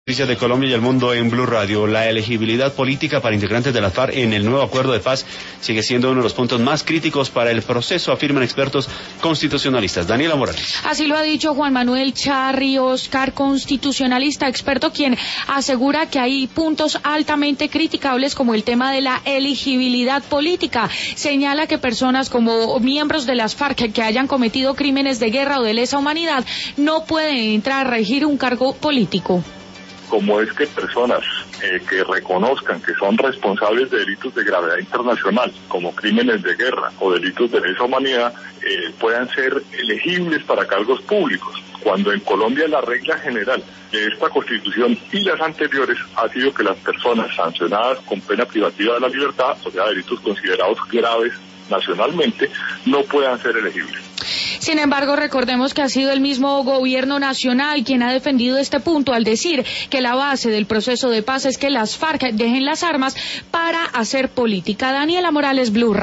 Noticias de Colombia y el mundo en Blue Radio. La elegibilidad política para integrantes de las FARC en el nuevo acuerdo de paz sigue siendo uno de los puntos más críticos para el proceso, afirman expertos constitucionalistas. Daniela Morales. Así lo ha dicho Juan Manuel Charri Oscar, constitucionalista, experto, quien asegura que hay puntos altamente criticables como el tema de la elegibilidad política. Señala que personas como miembros de las FARC que hayan cometido crímenes de guerra o de lesa humanidad no pueden entrar a regir un cargo político. Como es que personas que reconozcan que son responsables de delitos de gravedad internacional, como crímenes de guerra o delitos de lesa humanidad, puedan ser elegibles para cargos públicos, cuando en Colombia la regla general de esta Constitución y las anteriores ha sido que las personas sancionadas con pena privativa de la libertad, o sea, delitos considerados graves nacionalmente, no puedan ser elegibles. Sin embargo, recordemos que ha sido el mismo gobierno nacional quien ha defendido este punto al decir que la base del proceso de paz es que las FARC dejen las armas para hacer política. Daniela Morales, Blue Radio.